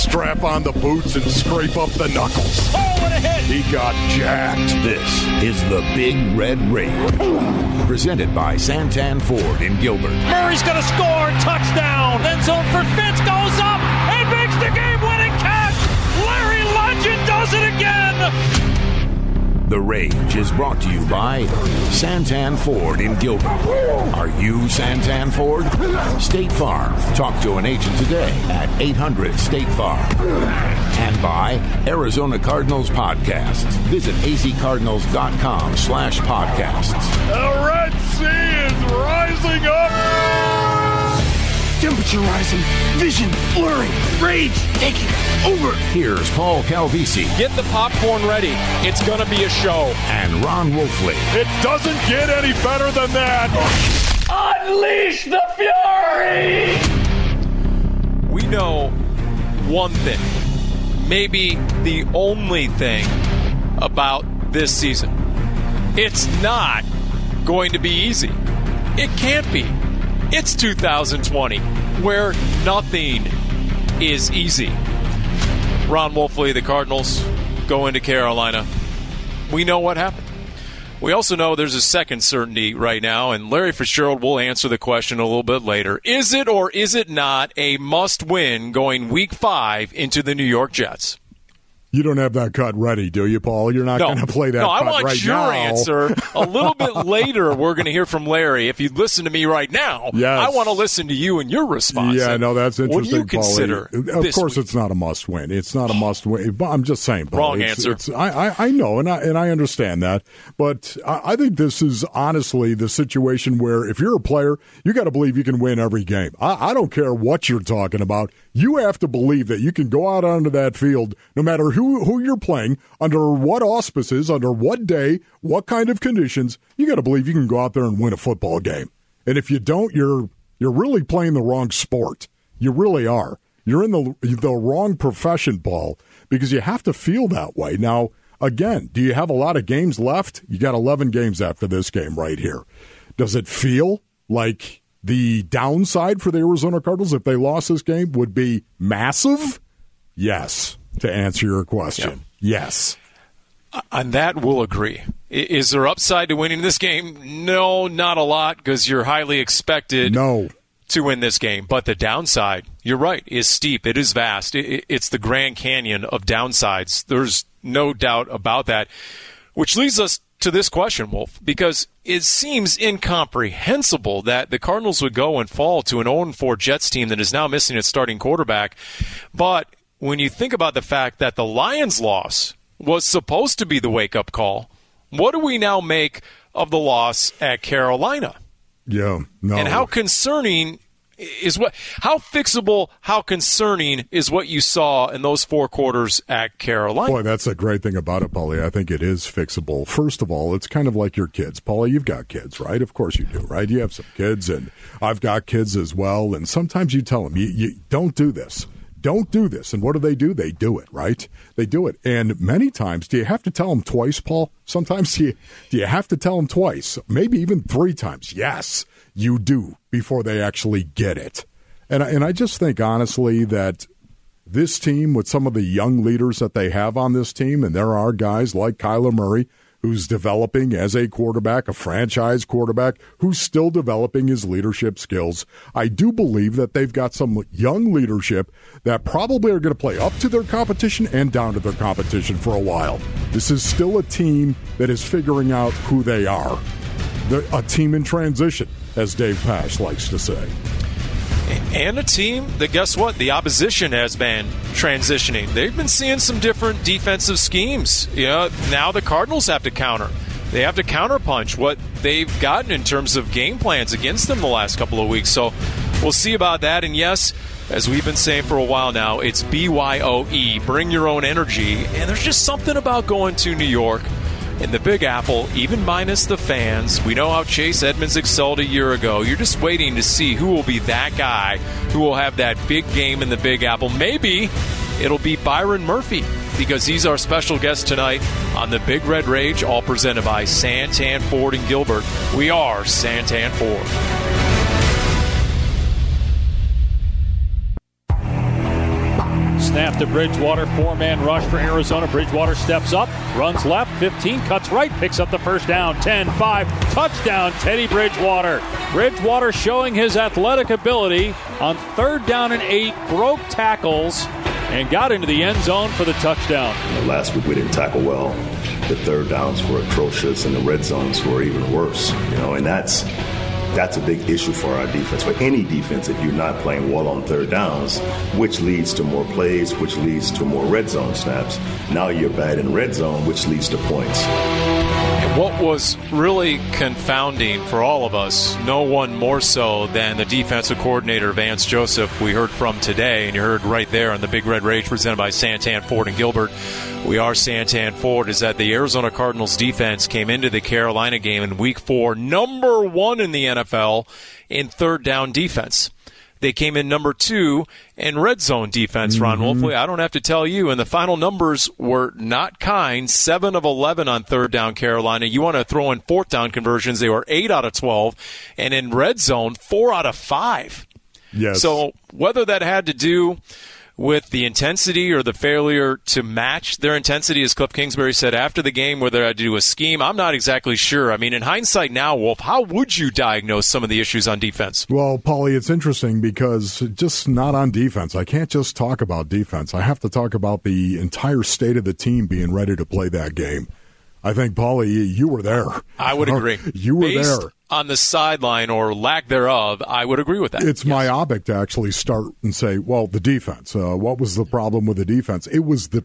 strap on the boots and scrape up the knuckles. Oh, what a hit! He got jacked. This is the Big Red Rage, presented by Santan Ford in Gilbert. Murray's going to score. Touchdown. End zone for Fitz. Goes up and makes the game-winning catch. Larry Legend does it again. The Rage is brought to you by Santan Ford in Gilbert. Are you Santan Ford? State Farm. Talk to an agent today at 800-STATE-FARM. And by Arizona Cardinals Podcasts. Visit azcardinals.com/podcasts. The Red Sea is rising up. Temperature rising, vision blurring, rage taking over. Here's Paul Calvisi. Get the popcorn ready. It's going to be a show. And Ron Wolfley. It doesn't get any better than that. Unleash the fury! We know one thing, maybe the only thing about this season. It's not going to be easy. It can't be. It's 2020, where nothing is easy. Ron Wolfley, the Cardinals go into Carolina. We know what happened. We also know there's a second certainty right now, and Larry Fitzgerald will answer the question a little bit later. Is it or is it not a must-win going Week 5 into the New York Jets? You don't have that cut ready, do you, Paul? You're not going to play that cut right now. No, I want your answer. A little bit later, we're going to hear from Larry. If you listen to me right now, yes. I want to listen to you and your response. Yeah, no, that's interesting, What do you consider Paulie? Of course, it's not a must-win. It's not a must-win. But I'm just saying, Paulie, Wrong answer. I know, and I understand that. But I think this is honestly the situation where if you're a player, you got to believe you can win every game. I don't care what you're talking about. You have to believe that you can go out onto that field, no matter who you're playing, under what auspices, under what day, what kind of conditions. You got to believe you can go out there and win a football game. And if you don't, you're really playing the wrong sport. You really are. You're in the wrong profession, Paul, because you have to feel that way. Now, again, do you have a lot of games left? You got 11 games after this game right here. Does it feel like the downside for the Arizona Cardinals, if they lost this game, would be massive? Yes, to answer your question. Yeah. Yes. On that, we'll agree. Is there upside to winning this game? No, not a lot, because you're highly expected to win this game. But the downside, you're right, is steep. It is vast. It's the Grand Canyon of downsides. There's no doubt about that, which leads us to this question, Wolf, because it seems incomprehensible that the Cardinals would go and fall to an 0-4 Jets team that is now missing its starting quarterback. But when you think about the fact that the Lions' loss was supposed to be the wake-up call, what do we now make of the loss at Carolina? Yeah, no. And how concerning is how fixable, how concerning is what you saw in those 4 quarters at Carolina? Boy, that's a great thing about it, Paulie. I think it is fixable. First of all, it's kind of like your kids. Paulie, you've got kids, right? Of course you do, right? You have some kids, and I've got kids as well, and sometimes you tell them, you don't do this. Don't do this. And what do? They do it, right? They do it. And many times, do you have to tell them twice, Paul? Sometimes do you have to tell them twice? Maybe even 3 times. Yes, you do, before they actually get it. And I just think, honestly, that this team, with some of the young leaders that they have on this team, and there are guys like Kyler Murray, who's developing as a quarterback, a franchise quarterback, who's still developing his leadership skills. I do believe that they've got some young leadership that probably are going to play up to their competition and down to their competition for a while. This is still a team that is figuring out who they are. They're a team in transition, as Dave Pasch likes to say. And a team that, guess what, the opposition has been transitioning. They've been seeing some different defensive schemes. Now the Cardinals have to counter. They have to counterpunch what they've gotten in terms of game plans against them the last couple of weeks. So we'll see about that. And yes, as we've been saying for a while now, it's BYOE, bring your own energy. And there's just something about going to New York in the Big Apple, even minus the fans. We know how Chase Edmonds excelled a year ago. You're just waiting to see who will be that guy who will have that big game in the Big Apple. Maybe it'll be Byron Murphy, because he's our special guest tonight on the Big Red Rage, all presented by Santan Ford in Gilbert. We are Santan Ford. snap to Bridgewater. 4-man rush for Arizona. Bridgewater steps up, runs left, 15, cuts right, picks up the first down. 10-5, touchdown, Teddy Bridgewater. Bridgewater showing his athletic ability on 3rd down and 8, broke tackles, and got into the end zone for the touchdown. Last week we didn't tackle well. The 3rd downs were atrocious, and the red zones were even worse. And that's a big issue for our defense, for any defense, if you're not playing well on 3rd downs, which leads to more plays, which leads to more red zone snaps. Now you're bad in red zone, which leads to points. And what was really confounding for all of us, no one more so than the defensive coordinator, Vance Joseph, we heard from today, and you heard right there on the Big Red Rage presented by Santan Ford and Gilbert. We are Santan Ford, is that the Arizona Cardinals defense came into the Carolina game in Week 4, number 1 in the NFL in 3rd down defense. They came in number 2 in red zone defense, Ron Wolfley. I don't have to tell you, and the final numbers were not kind. 7 of 11 on 3rd down Carolina. You want to throw in 4th down conversions, they were 8 out of 12. And in red zone, 4 out of 5. Yes. So whether that had to do with the intensity or the failure to match their intensity, as Cliff Kingsbury said after the game, whether it had to do a scheme, I'm not exactly sure. I mean, in hindsight now, Wolf, how would you diagnose some of the issues on defense? Well, Paulie, it's interesting because just not on defense. I can't just talk about defense. I have to talk about the entire state of the team being ready to play that game. I think, Paulie, you were there. I would agree. You were Based there. On the sideline or lack thereof, I would agree with that. It's myopic to actually start and say, well, the defense. What was the problem with the defense? It was the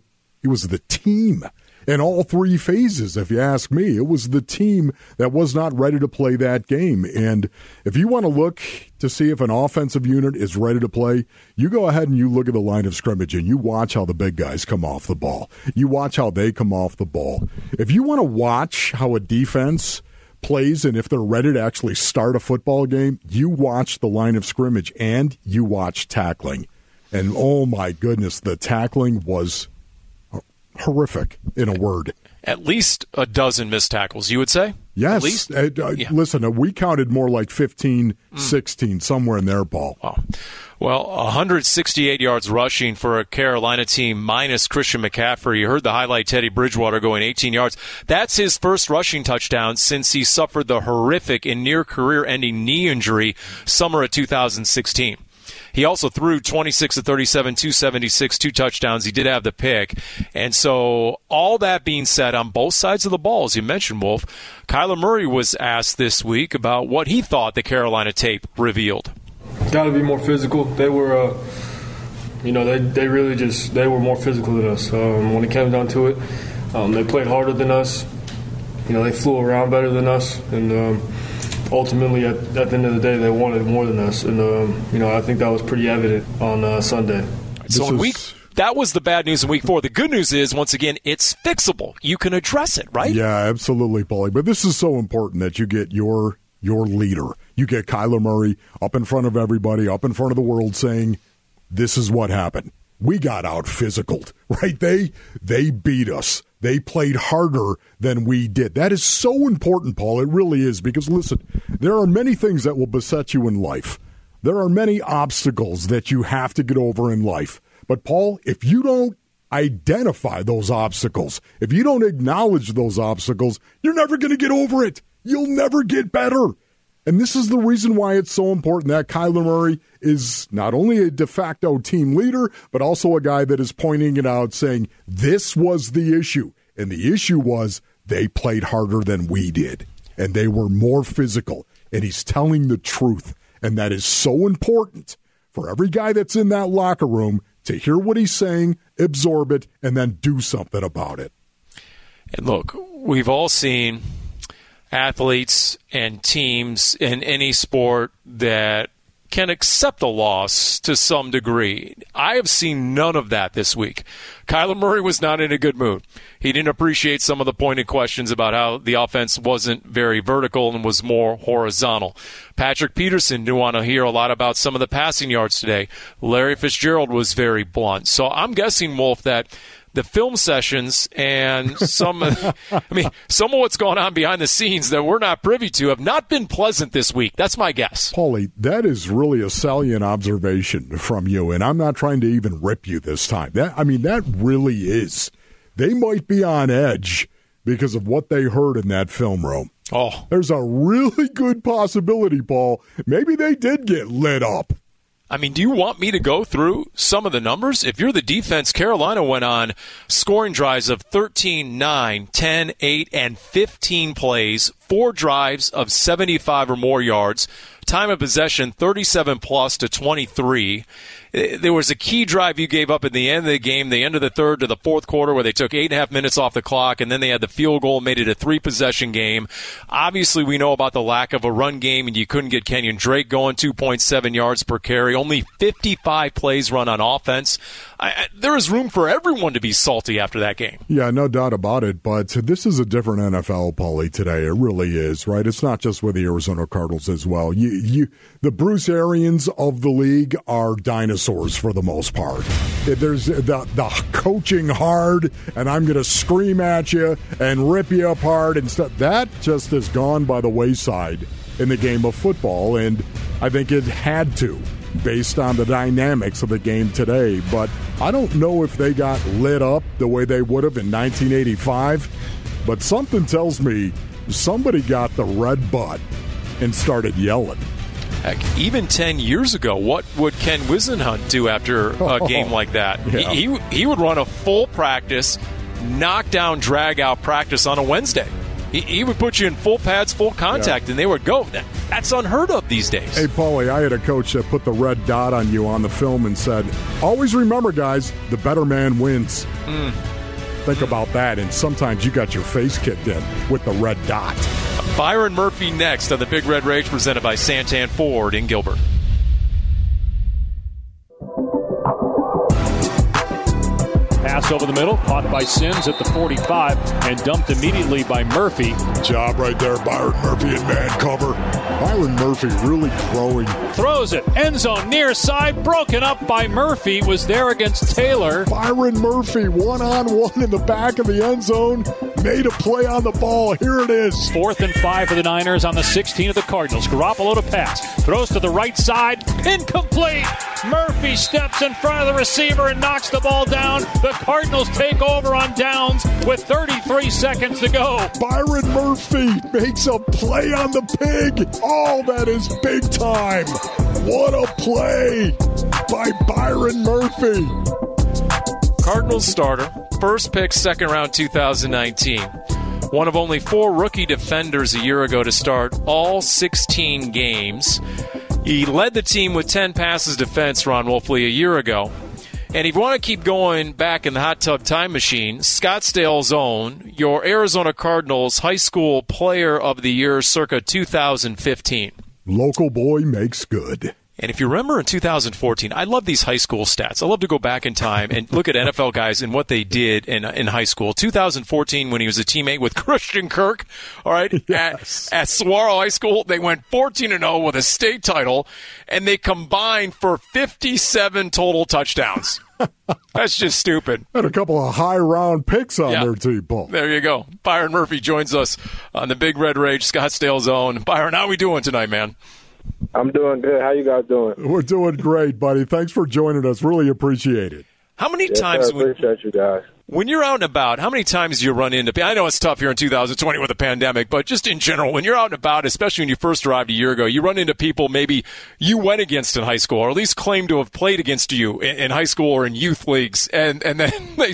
team in all 3 phases, if you ask me. It was the team that was not ready to play that game. And if you want to look to see if an offensive unit is ready to play, you go ahead and you look at the line of scrimmage and you watch how the big guys come off the ball. You watch how they come off the ball. If you want to watch how a defense plays and if they're ready to actually start a football game, you watch the line of scrimmage and you watch tackling. And oh my goodness, the tackling was horrific, in a word. At least a dozen missed tackles, you would say? Yes. At least? Listen, we counted more like 15, 16, somewhere in there, Paul. Wow. Well, 168 yards rushing for a Carolina team minus Christian McCaffrey. You heard the highlight, Teddy Bridgewater going 18 yards. That's his first rushing touchdown since he suffered the horrific and near career-ending knee injury summer of 2016. He also threw 26 of 37, 276, 2 touchdowns. He did have the pick. And so all that being said, on both sides of the ball, as you mentioned, Wolf, Kyler Murray was asked this week about what he thought the Carolina tape revealed. Got to be more physical. They were, they really they were more physical than us. When it came down to it, they played harder than us. They flew around better than us. And ultimately, at the end of the day, they wanted more than us. And, I think that was pretty evident on Sunday. So that was the bad news in Week 4. The good news is, once again, it's fixable. You can address it, right? Yeah, absolutely, Paulie. But this is so important that you get your leader. You get Kyler Murray up in front of everybody, up in front of the world saying, this is what happened. We got out-physicaled, right? They beat us. They played harder than we did. That is so important, Paul. It really is. Because, listen, there are many things that will beset you in life. There are many obstacles that you have to get over in life. But, Paul, if you don't identify those obstacles, if you don't acknowledge those obstacles, you're never going to get over it. You'll never get better. And this is the reason why it's so important that Kyler Murray is not only a de facto team leader, but also a guy that is pointing it out, saying this was the issue. And the issue was they played harder than we did. And they were more physical. And he's telling the truth. And that is so important for every guy that's in that locker room to hear what he's saying, absorb it, and then do something about it. And look, we've all seen athletes and teams in any sport that can accept a loss to some degree. I have seen none of that this week. Kyler Murray was not in a good mood. He didn't appreciate some of the pointed questions about how the offense wasn't very vertical and was more horizontal. Patrick Peterson didn't want to hear a lot about some of the passing yards today. Larry Fitzgerald was very blunt. So I'm guessing, Wolf, that the film sessions and some of what's going on behind the scenes that we're not privy to have not been pleasant this week. That's my guess. Paulie, that is really a salient observation from you, and I'm not trying to even rip you this time. That really is. They might be on edge because of what they heard in that film room. Oh, there's a really good possibility, Paul. Maybe they did get lit up. I mean, do you want me to go through some of the numbers? If you're the defense, Carolina went on scoring drives of 13, 9, 10, 8, and 15 plays, 4 drives of 75 or more yards, time of possession 37+ to 23. There was a key drive you gave up at the end of the game, the end of the third to the fourth quarter, where they took 8.5 minutes off the clock, and then they had the field goal and made it a 3-possession game. Obviously, we know about the lack of a run game, and you couldn't get Kenyon Drake going, 2.7 yards per carry. Only 55 plays run on offense. There is room for everyone to be salty after that game. Yeah, no doubt about it, but this is a different NFL, Paulie, today. It really is, right? It's not just with the Arizona Cardinals as well. The Bruce Arians of the league are dinosaurs for the most part. There's the coaching hard, and I'm going to scream at you and rip you apart and stuff. That just has gone by the wayside in the game of football, and I think it had to, based on the dynamics of the game today. But I don't know if they got lit up the way they would have in 1985, but something tells me somebody got the red butt and started yelling. Heck, even 10 years ago, what would Ken Wisenhunt do after a game like that? Yeah. He would run a full practice, knockdown, drag-out practice on a Wednesday. He would put you in full pads, full contact, and they would go. That's unheard of these days. Hey, Paulie, I had a coach that put the red dot on you on the film and said, always remember, guys, the better man wins. Think about that, and sometimes you got your face kicked in with the red dot. Byron Murphy next on the Big Red Rage, presented by Santan Ford in Gilbert. Pass over the middle, caught by Sims at the 45, and dumped immediately by Murphy. Job right there, Byron Murphy in man cover. Byron Murphy really growing. Throws it, end zone, near side, broken up by Murphy, was there against Taylor. Byron Murphy, one-on-one in the back of the end zone, made a play on the ball. Here it is. 4th and 5 for the Niners on the 16 of the Cardinals. Garoppolo to pass, throws to the right side, incomplete. Murphy steps in front of the receiver and knocks the ball down. The Cardinals take over on downs with 33 seconds to go. Byron Murphy makes a play on the pig. Oh, that is big time. What a play by Byron Murphy. Cardinals starter, first pick, second round 2019. One of only 4 rookie defenders a year ago to start all 16 games. He led the team with 10 passes defense, Ron Wolfley, a year ago. And if you want to keep going back in the hot tub time machine, Scottsdale's own, your Arizona Cardinals High School Player of the Year circa 2015. Local boy makes good. And if you remember in 2014, I love these high school stats. I love to go back in time and look at NFL guys and what they did in high school. 2014, when he was a teammate with Christian Kirk, all right, yes. at Saguaro High School, they went 14-0 with a state title, and they combined for 57 total touchdowns. That's just stupid. Had a couple of high-round picks on their team, Paul. There you go. Byron Murphy joins us on the Big Red Rage, Scottsdale's own. Byron, how we doing tonight, man? I'm doing good. How you guys doing? We're doing great, buddy. Thanks for joining us. Really appreciate it. How many times? Sir, appreciate you guys. When you're out and about, how many times do you run into? I know it's tough here in 2020 with the pandemic, but just in general, when you're out and about, especially when you first arrived a year ago, you run into people maybe you went against in high school, or at least claim to have played against you in high school or in youth leagues, and then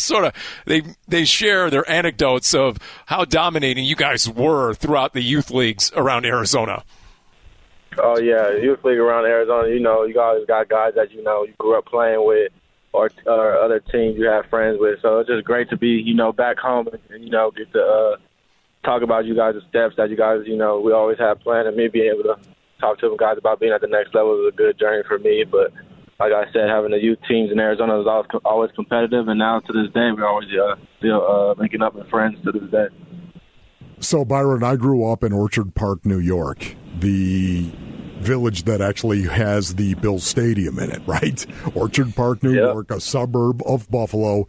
they share their anecdotes of how dominating you guys were throughout the youth leagues around Arizona. Oh, yeah, youth league around Arizona, you guys got guys that you grew up playing with or other teams you have friends with. So it's just great to be, back home and get to talk about you guys' steps that you guys, we always have planned. And me being able to talk to them guys about being at the next level is a good journey for me. But like I said, having the youth teams in Arizona is always competitive. And now to this day, we're always still linking up with friends to this day. So, Byron, I grew up in Orchard Park, New York, the village that actually has the Bill Stadium in it, right? Orchard Park, New York, a suburb of Buffalo.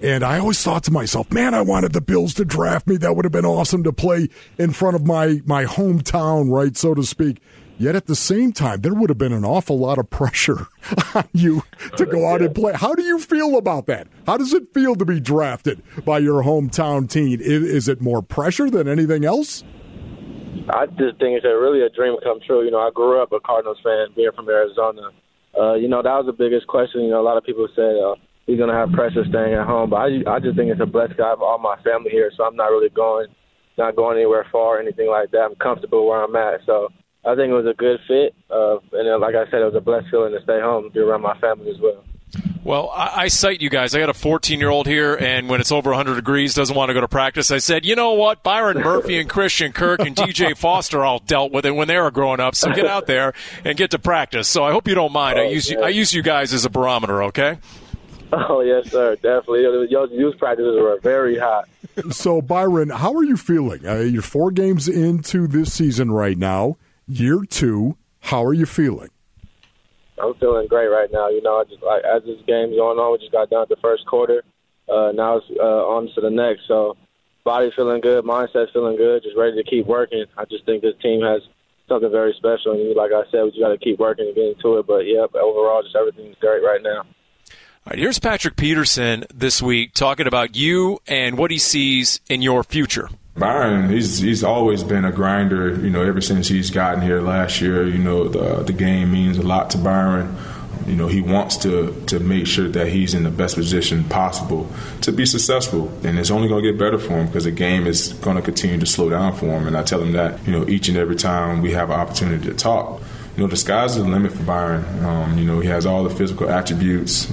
And I always thought to myself, man, I wanted the Bills to draft me. That would have been awesome to play in front of my hometown, right, so to speak. Yet at the same time, there would have been an awful lot of pressure on you to go out and play. How do you feel about that? How does it feel to be drafted by your hometown team? Is it more pressure than anything else? I just think it's really a dream come true. I grew up a Cardinals fan, being from Arizona. That was the biggest question. A lot of people said he's going to have pressure staying at home. But I just think it's a blessing. I have all my family here, so I'm not really going anywhere far or anything like that. I'm comfortable where I'm at. So I think it was a good fit. And then, like I said, it was a blessed feeling to stay home and be around my family as well. Well, I cite you guys. I got a 14-year-old here, and when it's over 100 degrees, doesn't want to go to practice. I said, you know what? Byron Murphy and Christian Kirk and DJ Foster all dealt with it when they were growing up, so get out there and get to practice. So I hope you don't mind. I use you guys as a barometer, okay? Oh, yes, sir, definitely. Your youth practices were very hot. So, Byron, how are you feeling? You're 4 games into this season right now, year 2. How are you feeling? I'm feeling great right now. As this game's going on, we just got done with the first quarter. Now it's on to the next. So, body's feeling good, mindset's feeling good, just ready to keep working. I just think this team has something very special. And like I said, we just got to keep working and get into it. But, overall, just everything's great right now. All right, here's Patrick Peterson this week talking about you and what he sees in your future. Byron, he's always been a grinder, ever since he's gotten here last year. The game means a lot to Byron. He wants to make sure that he's in the best position possible to be successful. And it's only going to get better for him because the game is going to continue to slow down for him. And I tell him that, each and every time we have an opportunity to talk. The sky's the limit for Byron. He has all the physical attributes,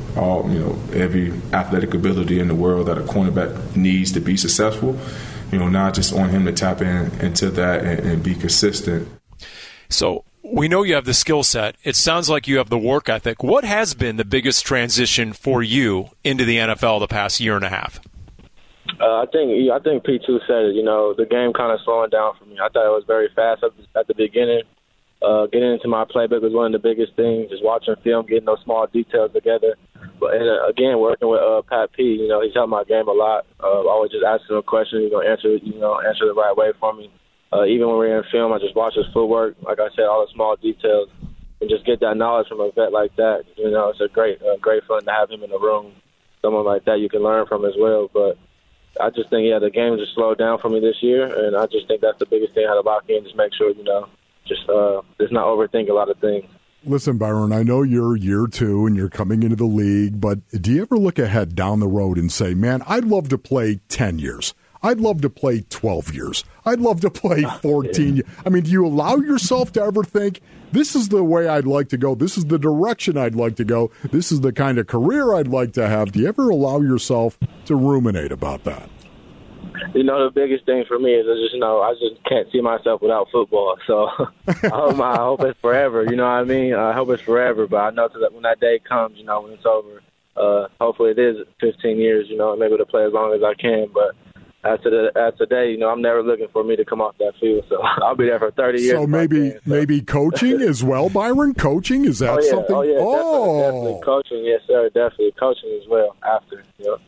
every athletic ability in the world that a cornerback needs to be successful. Not just on him to tap into that and be consistent. So we know you have the skill set. It sounds like you have the work ethic. What has been the biggest transition for you into the NFL the past year and a half? I think P2 said it. The game kind of slowing down for me. I thought it was very fast at the beginning. Getting into my playbook was one of the biggest things. Just watching film, getting those small details together. But again, working with Pat P, he's helped my game a lot. Always just asking him a question, he's gonna answer the right way for me. Even when we're in film, I just watch his footwork. Like I said, all the small details, and just get that knowledge from a vet like that. It's a great feeling to have him in the room. Someone like that you can learn from as well. But I just think the game just slowed down for me this year, and I just think that's the biggest thing. How to lock in, just make sure just not overthink a lot of things. Listen, Byron, I know you're year 2 and you're coming into the league, but do you ever look ahead down the road and say, man, I'd love to play 10 years. I'd love to play 12 years. I'd love to play 14 years. I mean, do you allow yourself to ever think, this is the way I'd like to go, this is the direction I'd like to go, this is the kind of career I'd like to have? Do you ever allow yourself to ruminate about that? The biggest thing for me is I just can't see myself without football. So I hope it's forever. You know what I mean? I hope it's forever. But I know that when that day comes, when it's over, hopefully it is 15 years. I'm able to play as long as I can. But as today, I'm never looking for me to come off that field. So I'll be there for 30 years. So maybe coaching as well, Byron? Coaching, is that something? Oh, yeah, definitely coaching. Yes, sir, definitely coaching as well after.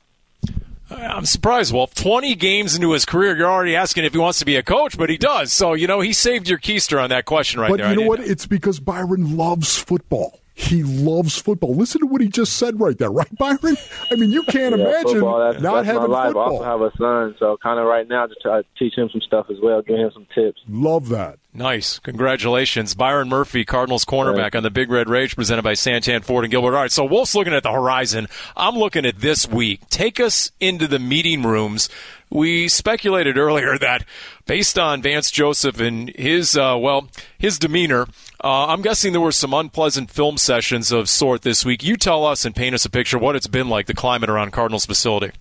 I'm surprised, Wolf. 20 games into his career, you're already asking if he wants to be a coach, but he does. So, he saved your keister on that question there. But you know what? It's because Byron loves football. He loves football. Listen to what he just said right there, right, Byron? I mean, you can't imagine that's having my life. football. I also have a son, so kind of right now just try to teach him some stuff as well, give him some tips. Love that. Nice. Congratulations. Byron Murphy, Cardinals cornerback on the Big Red Rage, presented by Santan Ford and Gilbert. All right, so Wolf's looking at the horizon. I'm looking at this week. Take us into the meeting rooms. We speculated earlier that based on Vance Joseph and his demeanor, I'm guessing there were some unpleasant film sessions of sort this week. You tell us and paint us a picture of what it's been like, the climate around Cardinals facility.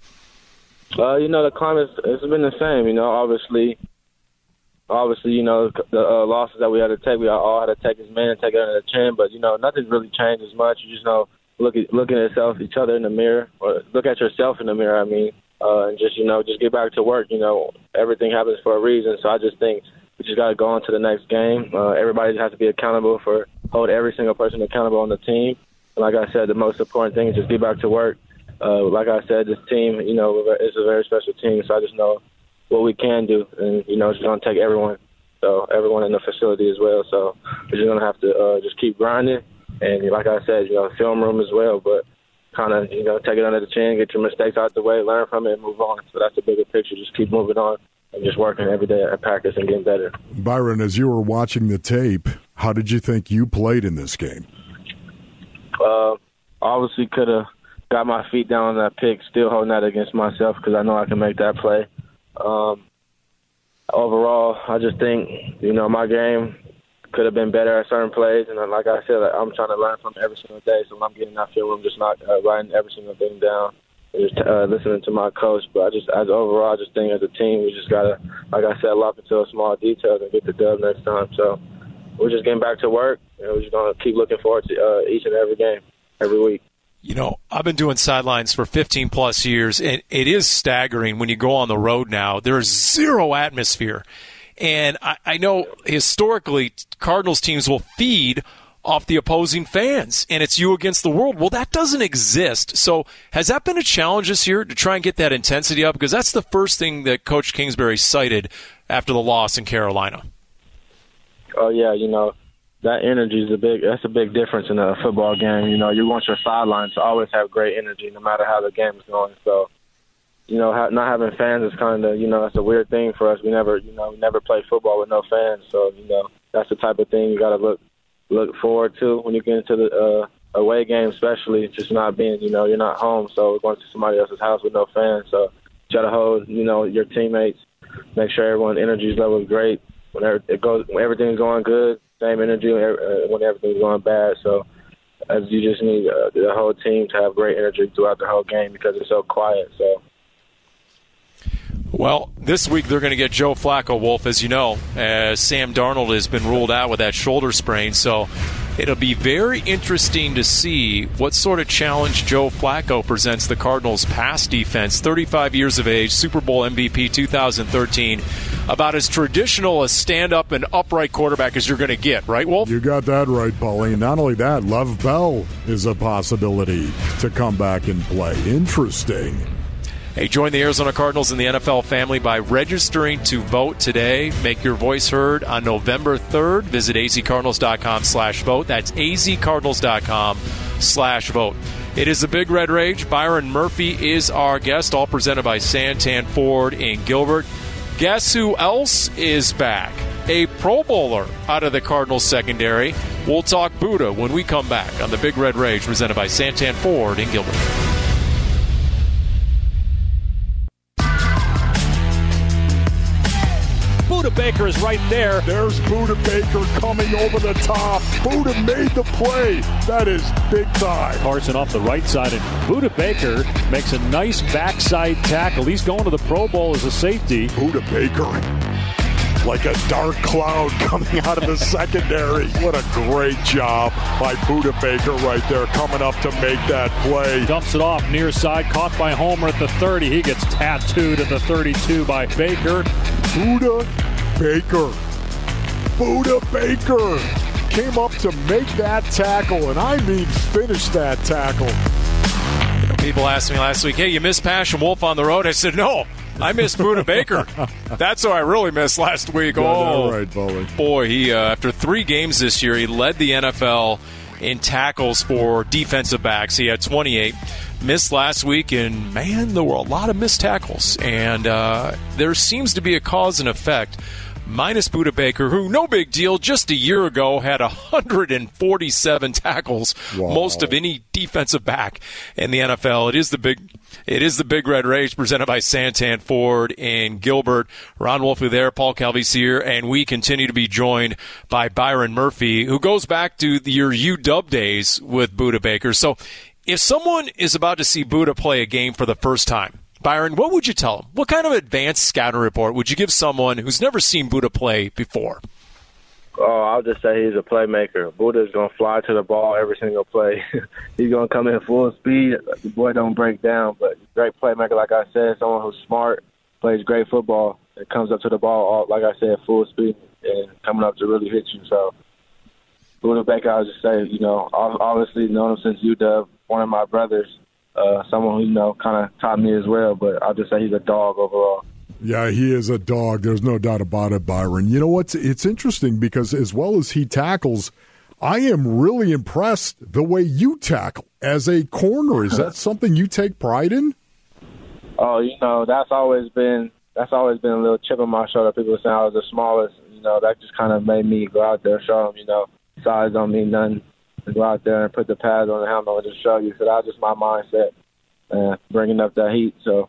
The climate, it's been the same. Obviously, the losses that we had to take, we all had to take as men and take it under the chin. But, nothing's really changed as much. You just looking at each other in the mirror, or look at yourself in the mirror, and just get back to work. Everything happens for a reason. So I just think we just got to go on to the next game. Everybody has to be accountable hold every single person accountable on the team. And like I said, the most important thing is just get back to work like I said, this team, you know, it's a very special team. So I just know what we can do, and you know, it's going to take everyone. So everyone in the facility as well. So we're just going to have to just keep grinding, and like I said, you know, film room as well, but kind of, you know, take it under the chin, get your mistakes out the way, learn from it, and move on. So that's the bigger picture. Just keep moving on and just working every day at practice and getting better. Byron, as you were watching the tape, how did you think you played in this game? Obviously could have got my feet down on that pick, still holding that against myself because I know I can make that play. Overall, I just think, you know, my game could have been better at certain plays. And like I said, I'm trying to learn from every single day. So when I'm getting in that film room, just not writing every single thing down and just listening to my coach. But overall, I just think as a team, we just got to, like I said, lock into small details and get the dub next time. So we're just getting back to work, and we're just going to keep looking forward to each and every game, every week. You know, I've been doing sidelines for 15-plus years, and it is staggering when you go on the road now. There is zero atmosphere. And I know historically Cardinals teams will feed off the opposing fans, and it's you against the world. Well, that doesn't exist. So has that been a challenge this year to try and get that intensity up? Because that's the first thing that Coach Kingsbury cited after the loss in Carolina. Oh, yeah, you know, that energy is that's a big difference in a football game. You know, you want your sidelines to always have great energy no matter how the game is going. So, you know, not having fans is kind of, you know, it's a weird thing for us. We never play football with no fans. So, you know, that's the type of thing you got to look forward to when you get into the away game, especially just not being, you know, you're not home. So we're going to somebody else's house with no fans. So try to hold, you know, your teammates, make sure everyone's energy level is great. When everything's going good, same energy when everything's going bad. So as you just need the whole team to have great energy throughout the whole game because it's so quiet. So. Well, this week they're going to get Joe Flacco, Wolf, as you know, as Sam Darnold has been ruled out with that shoulder sprain. So it'll be very interesting to see what sort of challenge Joe Flacco presents the Cardinals' pass defense. 35 years of age, Super Bowl MVP 2013. About as traditional a stand-up and upright quarterback as you're going to get, right, Wolf? You got that right, Paulie. Not only that, Lev Bell is a possibility to come back and play. Interesting. Hey, join the Arizona Cardinals in the NFL family by registering to vote today. Make your voice heard on November 3rd. Visit azcardinals.com/vote. That's azcardinals.com/vote. It is the Big Red Rage. Byron Murphy is our guest, all presented by Santan Ford in Gilbert. Guess who else is back? A Pro Bowler out of the Cardinals secondary. We'll talk Buddha when we come back on the Big Red Rage, presented by Santan Ford in Gilbert. Buddha Baker is right there. There's Buddha Baker coming over the top. Buddha made the play. That is big time. Carson off the right side, and Buddha Baker makes a nice backside tackle. He's going to the Pro Bowl as a safety. Buddha Baker, like a dark cloud coming out of the secondary. What a great job by Buddha Baker right there, coming up to make that play. Dumps it off near side, caught by Homer at the 30. He gets tattooed at the 32 by Baker. Buddha Baker. Buddha Baker came up to make that tackle, and I mean finish that tackle. People asked me last week, hey, you missed Passion Wolf on the road? I said, no, I missed Buddha Baker. That's what I really missed last week. Oh, right, Bully. Boy, he after 3 games this year, he led the NFL in tackles for defensive backs. He had 28. Missed last week, and, man, there were a lot of missed tackles. And there seems to be a cause and effect. Minus Buddha Baker, who, no big deal, just a year ago had 147 tackles, wow, most of any defensive back in the NFL. It is the Big Red Rage, presented by Santan Ford in Gilbert. Ron Wolfe there, Paul Calvisier, and we continue to be joined by Byron Murphy, who goes back to your UW days with Buddha Baker. So if someone is about to see Buddha play a game for the first time, Byron, what would you tell them? What kind of advanced scouting report would you give someone who's never seen Buddha play before? Oh, I'll just say he's a playmaker. Buddha's going to fly to the ball every single play. He's going to come in full speed. The boy don't break down, but great playmaker, like I said, someone who's smart, plays great football, and comes up to the ball, like I said, full speed and coming up to really hit you. So Buddha Baker, I'll just say, you know, obviously known him since UW, one of my brothers. someone who, kind of taught me as well. But I'll just say he's a dog overall. Yeah, he is a dog. There's no doubt about it, Byron. You know what? It's interesting because as well as he tackles, I am really impressed the way you tackle as a corner. Is that something you take pride in? Oh, that's always been a little chip on my shoulder. People saying I was the smallest. That just kind of made me go out there, show them, size don't mean nothing. To go out there and put the pads on the helmet and just show you. So that was just my mindset, bringing up that heat. So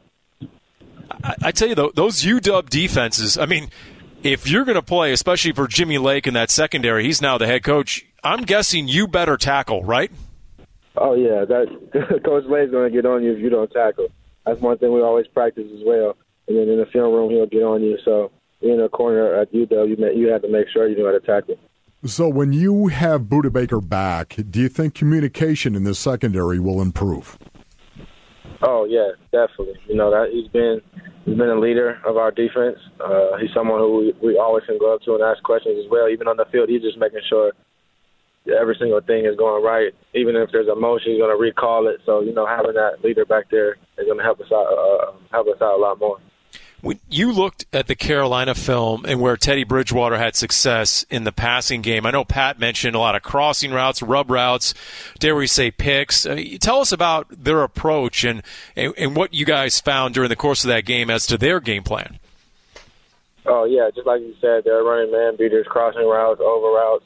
I tell you, though, those UW defenses, I mean, if you're going to play, especially for Jimmy Lake in that secondary, he's now the head coach, I'm guessing you better tackle, right? Oh, yeah. Coach Lake's going to get on you if you don't tackle. That's one thing we always practice as well. And then in the film room, he'll get on you. So being a corner at UW, you have to make sure you know how to tackle. So when you have Budda Baker back, do you think communication in the secondary will improve? Oh, yeah, definitely. That he's been a leader of our defense. He's someone who we always can go up to and ask questions as well. Even on the field, he's just making sure every single thing is going right. Even if there's a motion, he's going to recall it. So, having that leader back there is going to help us out a lot more. When you looked at the Carolina film and where Teddy Bridgewater had success in the passing game, I know Pat mentioned a lot of crossing routes, rub routes, dare we say picks. Tell us about their approach and what you guys found during the course of that game as to their game plan. Oh, yeah, just like you said, they're running man beaters, crossing routes, over routes,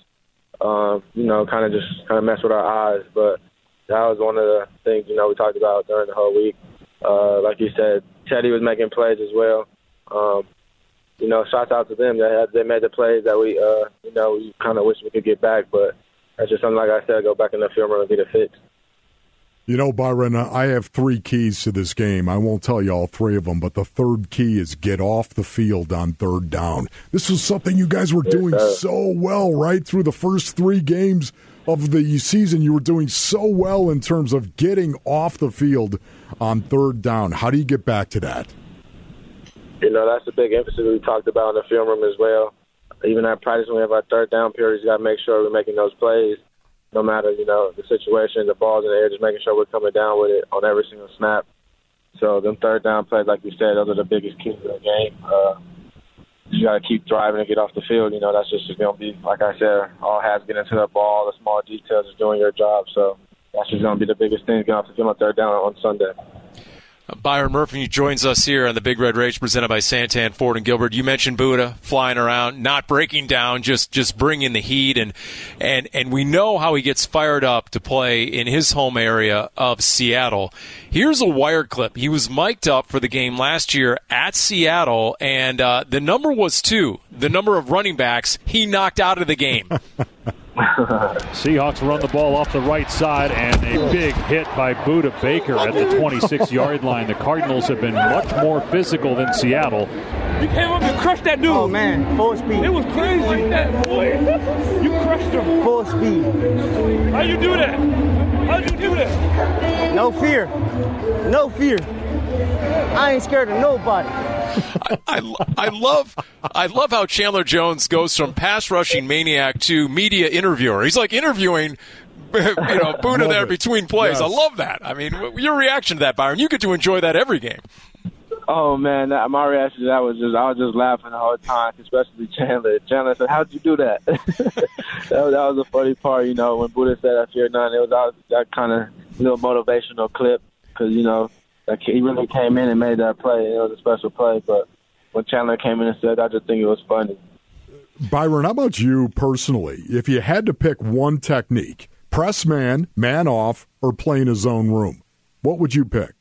kind of mess with our eyes. But that was one of the things, we talked about during the whole week. Like you said, Teddy was making plays as well. Shout out to them. They made the plays that we kind of wish we could get back. But that's just something, like I said, go back in the film room and get it fixed. Byron, I have 3 keys to this game. I won't tell you all 3 of them, but the third key is get off the field on third down. This was something you guys were doing so well right through the first 3 games of the season. You were doing so well in terms of getting off the field on third down. How do you get back to that? That's a big emphasis we talked about in the film room as well. Even at practice, when we have our third down periods, you got to make sure we're making those plays, no matter, the situation, the ball's in the air, just making sure we're coming down with it on every single snap. So them third down plays, like you said, those are the biggest keys to the game. You got to keep driving and get off the field. That's just going to be, like I said, all hands get into the ball, the small details is doing your job. So that's just going to be the biggest thing, getting off the field on third down on Sunday. Byron Murphy joins us here on the Big Red Rage presented by Santan Ford and Gilbert. You mentioned Budda flying around, not breaking down, just bringing the heat, and we know how he gets fired up to play in his home area of Seattle. Here's a Wired clip. He was mic'd up for the game last year at Seattle, and the number was 2, the number of running backs he knocked out of the game. Seahawks run the ball off the right side, and a big hit by Budda Baker at the 26-yard line. The Cardinals have been much more physical than Seattle. You came up and crushed that dude. Oh, man, full speed. It was crazy. Like that, boy. You crushed him. Full speed. How'd you do that? How'd you do that? No fear. No fear. I ain't scared of nobody. I love how Chandler Jones goes from pass rushing maniac to media interviewer. He's like interviewing, Budda there between plays. Yes. I love that. I mean, your reaction to that, Byron? You get to enjoy that every game. Oh man, my reaction to that was I was just laughing the whole time, especially Chandler. Chandler said, "How'd you do that?" that was the funny part, when Budda said, "I fear none." It was that kind of little motivational clip because he really came in and made that play. It was a special play, but when Chandler came in and said, I just think it was funny. Byron, how about you personally? If you had to pick one technique, press man, man off, or play in his own room, what would you pick?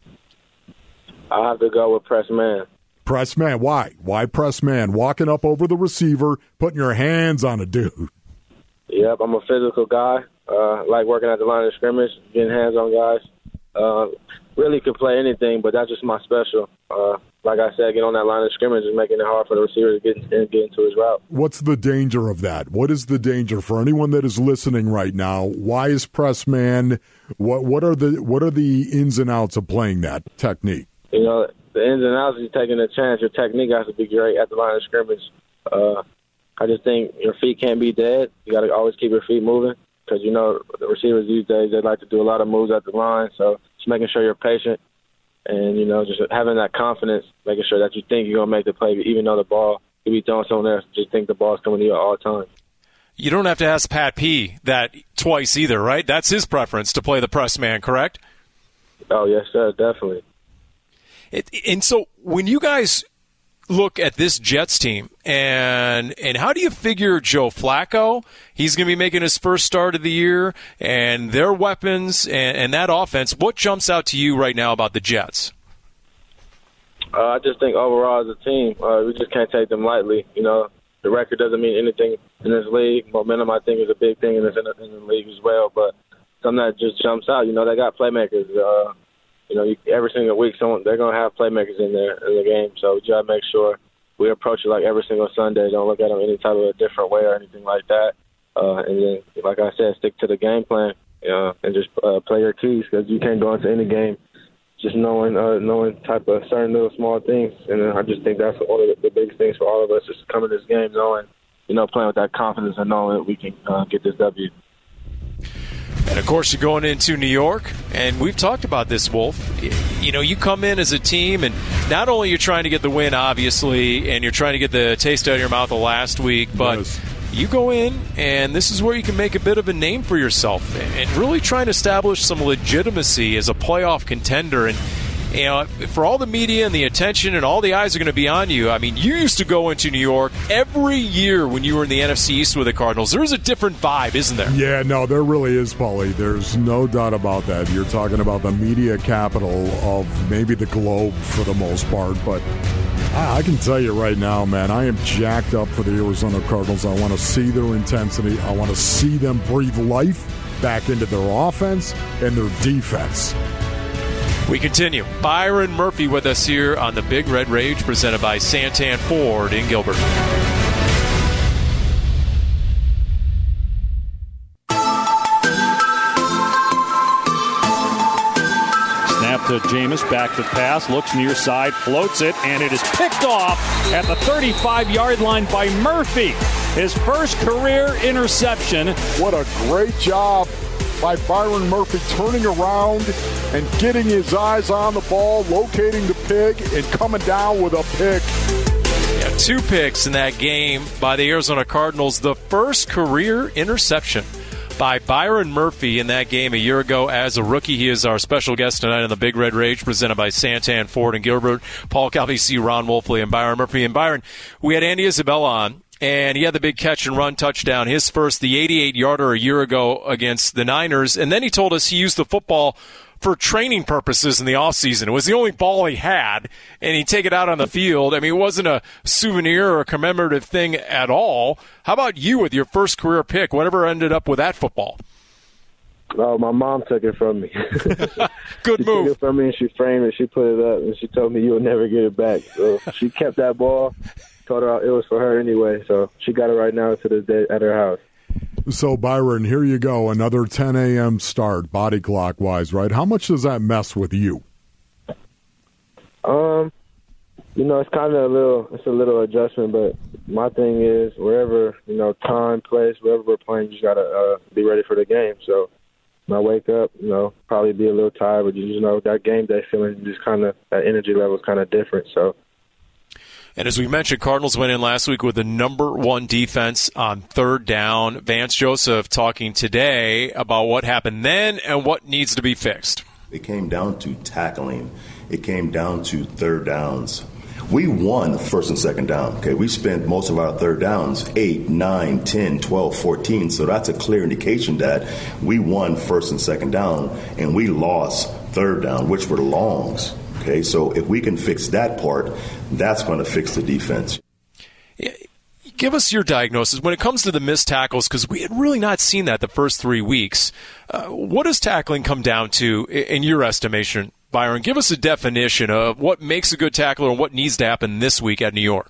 I'll have to go with press man. Press man. Why? Why press man? Walking up over the receiver, putting your hands on a dude. Yep, I'm a physical guy. Like working at the line of scrimmage, getting hands on guys. Really could play anything, but that's just my special. Like I said, get on that line of scrimmage and making it hard for the receiver to get into his route. What's the danger of that? What is the danger for anyone that is listening right now? Why is press man? What are the ins and outs of playing that technique? The ins and outs is taking a chance. Your technique has to be great at the line of scrimmage. I just think your feet can't be dead. You got to always keep your feet moving because, the receivers these days, they like to do a lot of moves at the line. So just making sure you're patient and, just having that confidence, making sure that you think you're going to make the play, even though the ball could be thrown somewhere else. Just think the ball's coming to you at all times. You don't have to ask Pat P. that twice either, right? That's his preference to play the press man, correct? Oh, yes, sir, definitely. And so when you guys look at this Jets team, and how do you figure Joe Flacco, he's going to be making his first start of the year, and their weapons and that offense, what jumps out to you right now about the Jets? I just think overall as a team, we just can't take them lightly. The record doesn't mean anything in this league. Momentum, I think, is a big thing in the league as well. But something that just jumps out, they got playmakers. Every single week, they're going to have playmakers in the game. So we got to make sure we approach it like every single Sunday. Don't look at them any type of a different way or anything like that. And then, like I said, stick to the game plan and just play your keys, because you can't go into any game just knowing type of certain little small things. And I just think that's one of the biggest things for all of us, is to come in this game knowing, playing with that confidence and knowing that we can get this W. And, of course, you're going into New York, and we've talked about this, Wolf. You come in as a team, and not only you're trying to get the win, obviously, and you're trying to get the taste out of your mouth of last week, but you go in, and this is where you can make a bit of a name for yourself and really try and establish some legitimacy as a playoff contender. And for all the media and the attention and all the eyes are going to be on you, I mean, you used to go into New York every year when you were in the NFC East with the Cardinals. There's a different vibe, isn't there? Yeah, no, there really is, Paulie. There's no doubt about that. You're talking about the media capital of maybe the globe for the most part, but I can tell you right now, man, I am jacked up for the Arizona Cardinals. I want to see their intensity. I want to see them breathe life back into their offense and their defense. We continue. Byron Murphy with us here on the Big Red Rage, presented by Santan Ford in Gilbert. Snap to Jameis, back to pass, looks near side, floats it, and it is picked off at the 35-yard line by Murphy. His first career interception. What a great job by Byron Murphy, turning around and getting his eyes on the ball, locating the pig, and coming down with a pick. Yeah, 2 picks in that game by the Arizona Cardinals. The first career interception by Byron Murphy in that game a year ago as a rookie. He is our special guest tonight on the Big Red Rage, presented by Santan Ford and Gilbert. Paul Calvisi, Ron Wolfley, and Byron Murphy. And Byron, we had Andy Isabella on, and he had the big catch-and-run touchdown, his first, the 88-yarder a year ago against the Niners. And then he told us he used the football for training purposes in the offseason. It was the only ball he had, and he'd take it out on the field. I mean, it wasn't a souvenir or a commemorative thing at all. How about you with your first career pick? Whatever ended up with that football? Oh, my mom took it from me. Good move. She took it from me, and she framed it. She put it up, and she told me you'll never get it back. So she kept that ball. Told her it was for her anyway, so she got it right now to this day at her house. So, Byron, here you go. Another 10 a.m. start, body clock-wise, right? How much does that mess with you? It's kind of a little adjustment, but my thing is wherever, time, place, wherever we're playing, you just got to be ready for the game. So when I wake up, probably be a little tired, but that game day feeling, just kind of, that energy level is kind of different, so. And as we mentioned, Cardinals went in last week with the number 1 defense on third down. Vance Joseph talking today about what happened then and what needs to be fixed. It came down to tackling. It came down to third downs. We won first and second down. Okay, we spent most of our third downs 8, 9, 10, 12, 14. So that's a clear indication that we won first and second down, and we lost third down, which were longs. Okay, so if we can fix that part, that's going to fix the defense. Give us your diagnosis when it comes to the missed tackles, because we had really not seen that the first 3 weeks. What does tackling come down to in your estimation, Byron? Give us a definition of what makes a good tackler and what needs to happen this week at New York.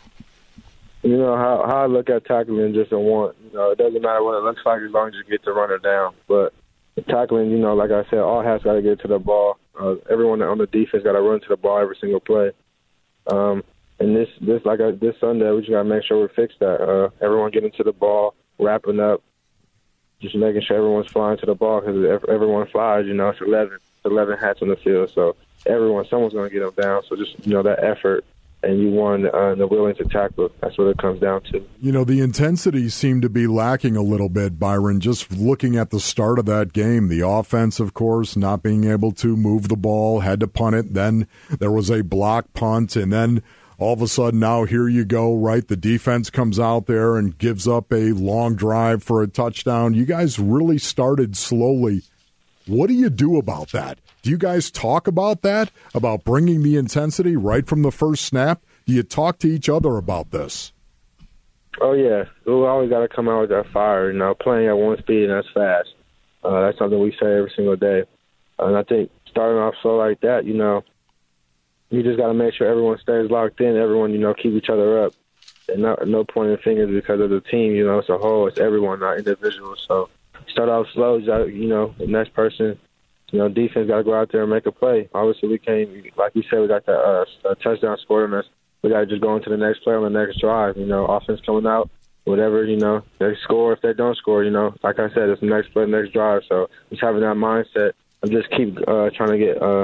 How I look at tackling just a want. It doesn't matter what it looks like as long as you get the runner down. But tackling, like I said, all has got to get to the ball. Everyone on the defense got to run to the ball every single play. And this Sunday, we just got to make sure we fix that. Everyone getting to the ball, wrapping up, just making sure everyone's flying to the ball, because if everyone flies, it's 11. 11 hats on the field. So someone's going to get them down. So just, that effort. And you won the willing to tackle. That's what it comes down to. The intensity seemed to be lacking a little bit, Byron, just looking at the start of that game. The offense, of course, not being able to move the ball, had to punt it. Then there was a block punt, and then all of a sudden now here you go, right? The defense comes out there and gives up a long drive for a touchdown. You guys really started slowly. What do you do about that? Do you guys talk about that, about bringing the intensity right from the first snap? Do you talk to each other about this? Oh, yeah. We always got to come out with that fire, playing at one speed and that's fast. That's something we say every single day. And I think starting off slow like that, you just got to make sure everyone stays locked in, everyone, keep each other up. And no pointing fingers because of the team, it's a whole, it's everyone, not individuals. So start off slow, the next person, defense got to go out there and make a play. Obviously, we can't, like you said, we got that touchdown scored on us. We got to just go into the next play on the next drive. Offense coming out, whatever, they score. If they don't score, like I said, it's the next play, next drive. So just having that mindset and just keep trying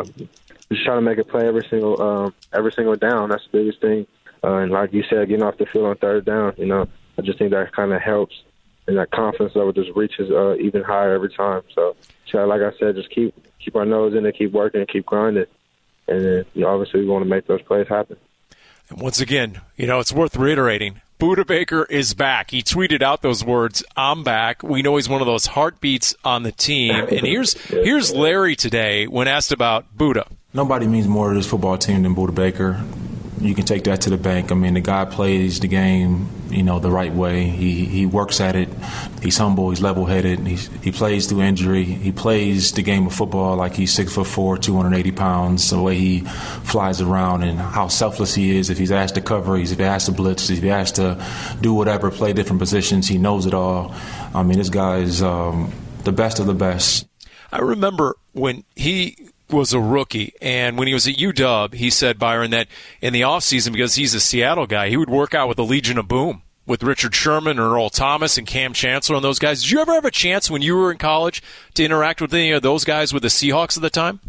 to make a play every single down. That's the biggest thing. And like you said, getting off the field on third down, I just think that kind of helps. And that confidence level just reaches even higher every time. So like I said, just keep our nose in it, keep working, and keep grinding. And then, obviously, we want to make those plays happen. And once again, it's worth reiterating. Budda Baker is back. He tweeted out those words, "I'm back." We know he's one of those heartbeats on the team. And here's Larry today when asked about Budda. Nobody means more to this football team than Budda Baker. You can take that to the bank. I mean, the guy plays the game, the right way. He works at it. He's humble. He's level-headed. He plays through injury. He plays the game of football like he's 6'4", 280 pounds. The way he flies around and how selfless he is. If he's asked to cover, if he's asked to blitz, if he's asked to do whatever, play different positions, he knows it all. I mean, this guy is the best of the best. I remember when he was a rookie, and when he was at UW, he said, Byron, that in the offseason, because he's a Seattle guy, he would work out with the Legion of Boom, with Richard Sherman and Earl Thomas and Cam Chancellor and those guys. Did you ever have a chance when you were in college to interact with any of those guys with the Seahawks at the time?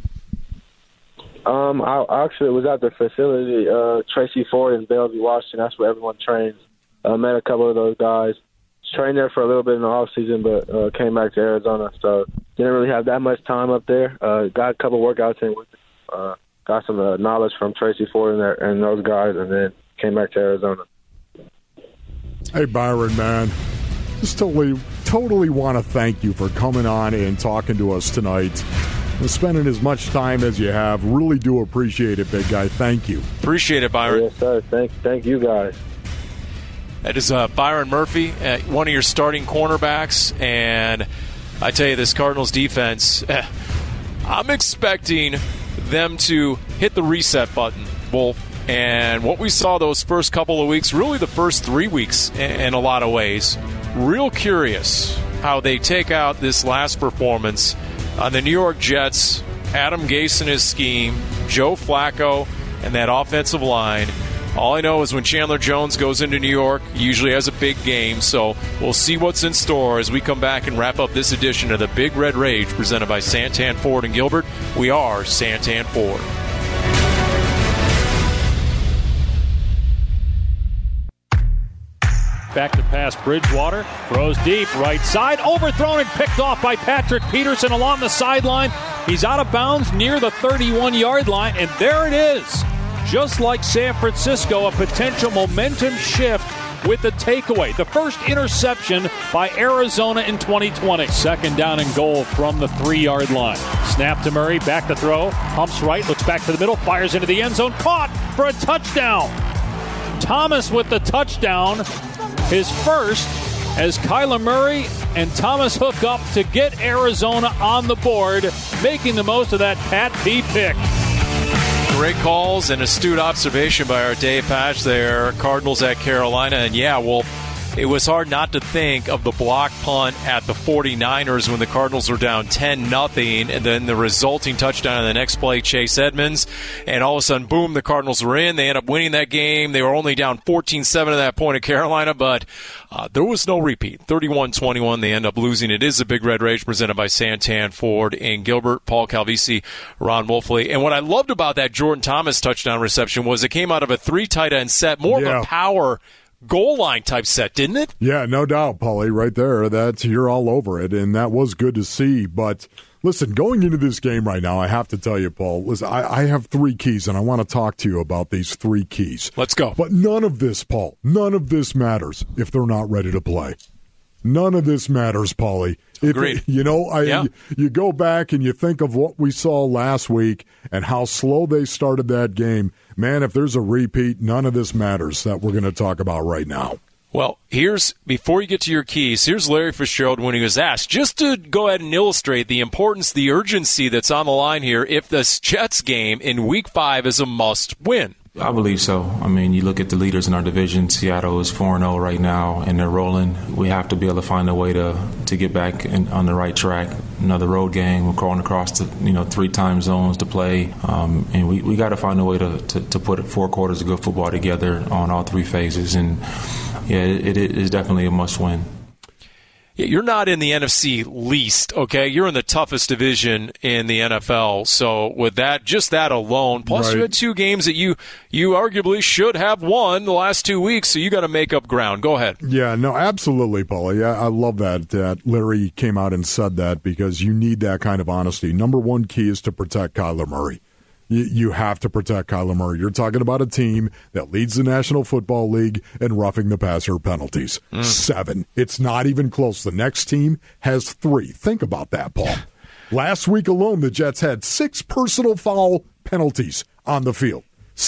I actually was at the facility, Tracy Ford in Bellevue, Washington. That's where everyone trains. Met a couple of those guys. Trained there for a little bit in the off season, but came back to Arizona, so didn't really have that much time up there. Got a couple workouts in with got some knowledge from Tracy Ford and, and those guys, and then came back to Arizona. Hey, Byron, man, just totally want to thank you for coming on and talking to us tonight and spending as much time as you have. Really do appreciate it, big guy. Thank you. Appreciate it, Byron. Yes, sir. Thank you, guys. That is Byron Murphy, one of your starting cornerbacks. And I tell you, this Cardinals defense, I'm expecting them to hit the reset button, Wolf. And what we saw those first couple of weeks, really the first 3 weeks in a lot of ways, real curious how they take out this last performance on the New York Jets, Adam Gase and his scheme, Joe Flacco, and that offensive line. All I know is when Chandler Jones goes into New York, he usually has a big game, so we'll see what's in store as we come back and wrap up this edition of the Big Red Rage presented by Santan Ford and Gilbert. We are Santan Ford. Back to pass, Bridgewater throws deep, right side, overthrown and picked off by Patrick Peterson along the sideline. He's out of bounds near the 31-yard line, and there it is. Just like San Francisco, a potential momentum shift with the takeaway. The first interception by Arizona in 2020. Second down and goal from the 3-yard line. Snap to Murray, back to throw. Pumps right, looks back to the middle, fires into the end zone. Caught for a touchdown. Thomas with the touchdown. His first as Kyler Murray and Thomas hook up to get Arizona on the board, making the most of that Pat P pick. Great calls and astute observation by our Dave Patch there. Cardinals at Carolina. And, yeah, well, it was hard not to think of the block punt at the 49ers when the Cardinals were down 10-0, and then the resulting touchdown in the next play, Chase Edmonds, and all of a sudden, boom, the Cardinals were in. They end up winning that game. They were only down 14-7 at that point in Carolina, but there was no repeat. 31-21, they end up losing. It is a Big Red Rage presented by Santan Ford in Gilbert, Paul Calvisi, Ron Wolfley. And what I loved about that Jordan Thomas touchdown reception was it came out of a 3 tight end set, more of a power goal line type set, didn't it? Yeah, no doubt, Paulie, right there. You're all over it, and that was good to see. But listen, going into this game right now, I have to tell you, Paul, listen, I have 3 keys, and I want to talk to you about these 3 keys. Let's go. But none of this, Paul, none of this matters if they're not ready to play. None of this matters, Paulie. Agreed. You go back and you think of what we saw last week and how slow they started that game. Man, if there's a repeat, none of this matters that we're going to talk about right now. Well, before you get to your keys, here's Larry Fitzgerald when he was asked, just to go ahead and illustrate the importance, the urgency that's on the line here, if this Jets game in Week 5 is a must-win. I believe so. I mean, you look at the leaders in our division. Seattle is 4-0 right now, and they're rolling. We have to be able to find a way to get back on the right track. Another road game. We're crawling across 3 time zones to play, and we got to find a way to put 4 quarters of good football together on all 3 phases. And yeah, it is definitely a must-win. You're not in the NFC least, okay? You're in the toughest division in the NFL. So with that, just that alone, plus you had 2 games that you arguably should have won the last 2 weeks, so you got to make up ground. Go ahead. Yeah, no, absolutely, Paulie. I love that Larry came out and said that because you need that kind of honesty. Number 1 key is to protect Kyler Murray. You have to protect Kyler Murray. You're talking about a team that leads the National Football League in roughing the passer penalties. 7. It's not even close. The next team has 3. Think about that, Paul. Last week alone, the Jets had 6 personal foul penalties on the field.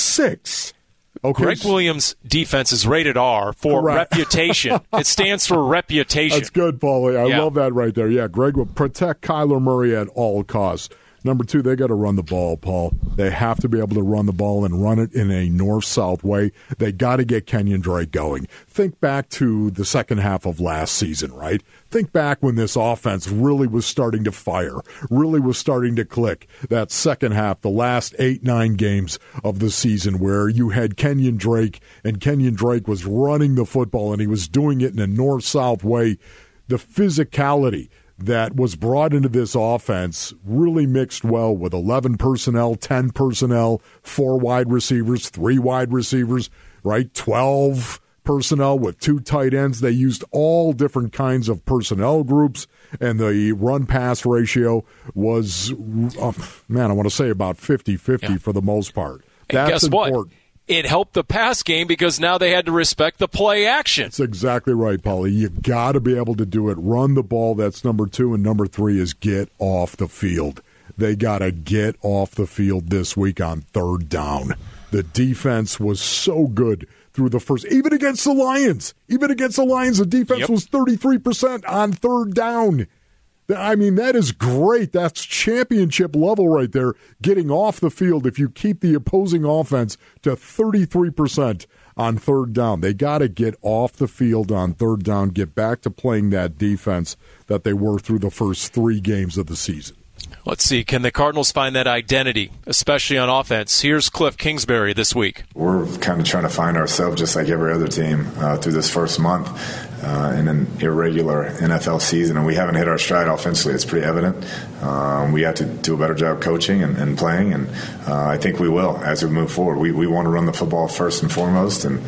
6. Okay. Greg Williams' defense is rated R for reputation. It stands for reputation. That's good, Paulie. I love that right there. Yeah, Greg will protect Kyler Murray at all costs. Number 2, they got to run the ball, Paul. They have to be able to run the ball and run it in a north-south way. They got to get Kenyon Drake going. Think back to the second half of last season, right? Think back when this offense really was starting to fire, really was starting to click. That second half, the last 8-9 games of the season where you had Kenyon Drake, and Kenyon Drake was running the football, and he was doing it in a north-south way. The physicality that was brought into this offense really mixed well with 11 personnel, 10 personnel, 4 wide receivers, 3 wide receivers, right? 12 personnel with 2 tight ends. They used all different kinds of personnel groups, and the run-pass ratio was, I want to say about 50-50 for the most part. That's important. What? It helped the pass game because now they had to respect the play action. That's exactly right, Paulie. You got to be able to do it. Run the ball. That's number 2. And number 3 is get off the field. They got to get off the field this week on 3rd down. The defense was so good through the first, even against the Lions. Even against the Lions, the defense was 33% on 3rd down. I mean, that is great. That's championship level right there, getting off the field if you keep the opposing offense to 33% on 3rd down. They got to get off the field on 3rd down, get back to playing that defense that they were through the first 3 games of the season. Let's see. Can the Cardinals find that identity, especially on offense? Here's Cliff Kingsbury this week. We're kind of trying to find ourselves just like every other team through this first month in an irregular NFL season, and we haven't hit our stride offensively. It's pretty evident. We have to do a better job coaching and playing, and I think we will as we move forward. We want to run the football first and foremost, and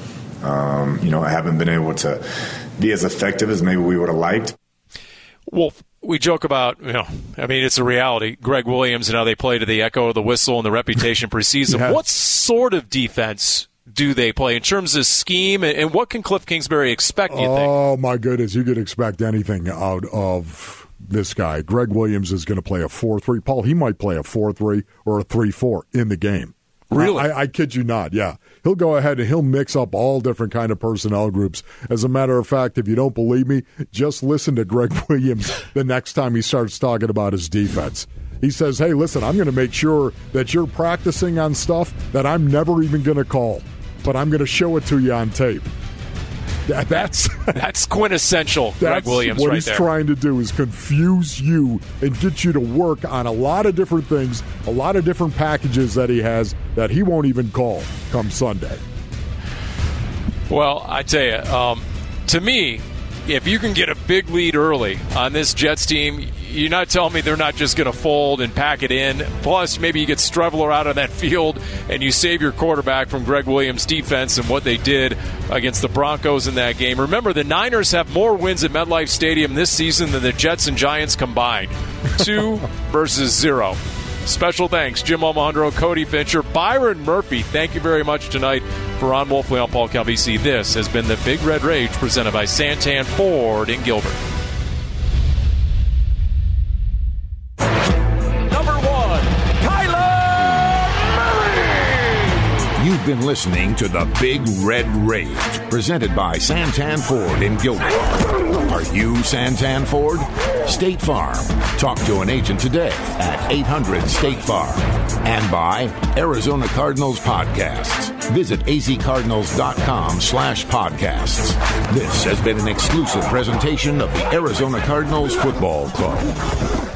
I haven't been able to be as effective as maybe we would have liked. Well, we joke about, it's a reality. Greg Williams and how they play to the echo of the whistle and the reputation preseason. Yeah. What sort of defense do they play in terms of scheme, and what can Cliff Kingsbury expect, you think? Oh, my goodness. You could expect anything out of this guy. Greg Williams is going to play a 4-3. Paul, he might play a 4-3 or a 3-4 in the game. Really? I kid you not, yeah. He'll go ahead and he'll mix up all different kind of personnel groups. As a matter of fact, if you don't believe me, just listen to Greg Williams the next time he starts talking about his defense. He says, hey, listen, I'm going to make sure that you're practicing on stuff that I'm never even going to call, but I'm going to show it to you on tape. That's quintessential Greg Williams what right he's there. Trying to do is confuse you and get you to work on a lot of different things, a lot of different packages that he has that he won't even call come Sunday. Well, I tell you, to me, if you can get a big lead early on this Jets team, you're not telling me they're not just going to fold and pack it in. Plus, maybe you get Streveler out of that field and you save your quarterback from Greg Williams' defense and what they did against the Broncos in that game. Remember, the Niners have more wins at MetLife Stadium this season than the Jets and Giants combined. 2 versus 0. Special thanks, Jim Omohundro, Cody Fincher, Byron Murphy. Thank you very much tonight for Ron Wolfley on Paul Calvisi. This has been the Big Red Rage presented by Santan Ford in Gilbert. Number 1, Kyler Murray. You've been listening to the Big Red Rage, presented by Santan Ford in Gilbert. Are you Santan Ford? State Farm. Talk to an agent today at 800-STATE-FARM. And by Arizona Cardinals Podcasts. Visit azcardinals.com/podcasts. This has been an exclusive presentation of the Arizona Cardinals Football Club.